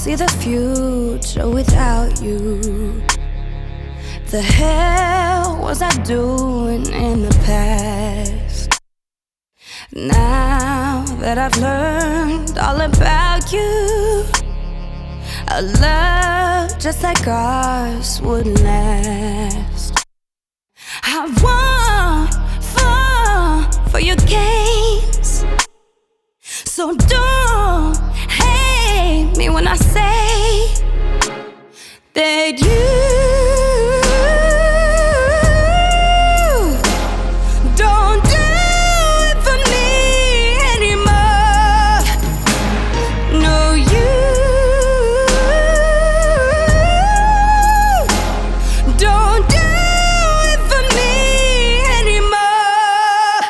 see the future without you. The hell was I doing in the past? Now that I've learned all about you, a love just like ours wouldn't last. I won't fall for your games, so don't hate me when I say that you don't do it for me anymore. No, you don't do it for me anymore.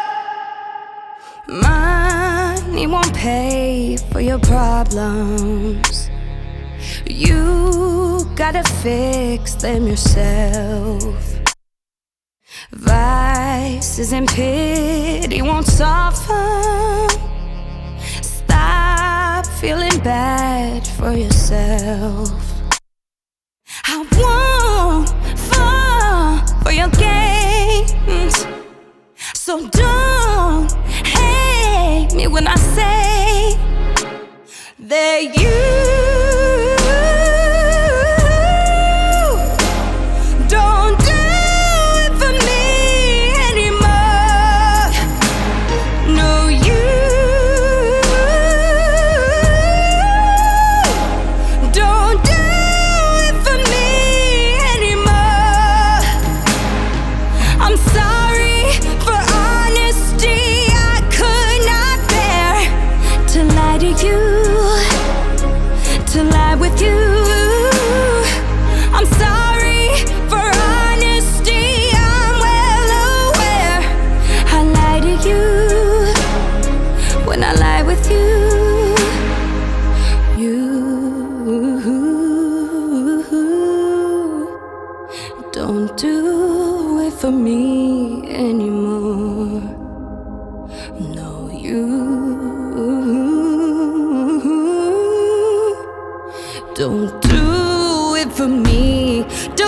Money won't pay for your problems. You gotta fix them yourself. Vices and pity won't soften. Stop feeling bad for yourself. I won't fall for your games, so don't hate me when I say that you don't do it for me anymore. No, you don't do it for me anymore. I'm sorry for honesty. I could not bear to lie to you, to lie with you. I'm sorry for honesty. I'm well aware I lie to you when I lie with you. You don't do it for me anymore. No, you don't do it for me. Don't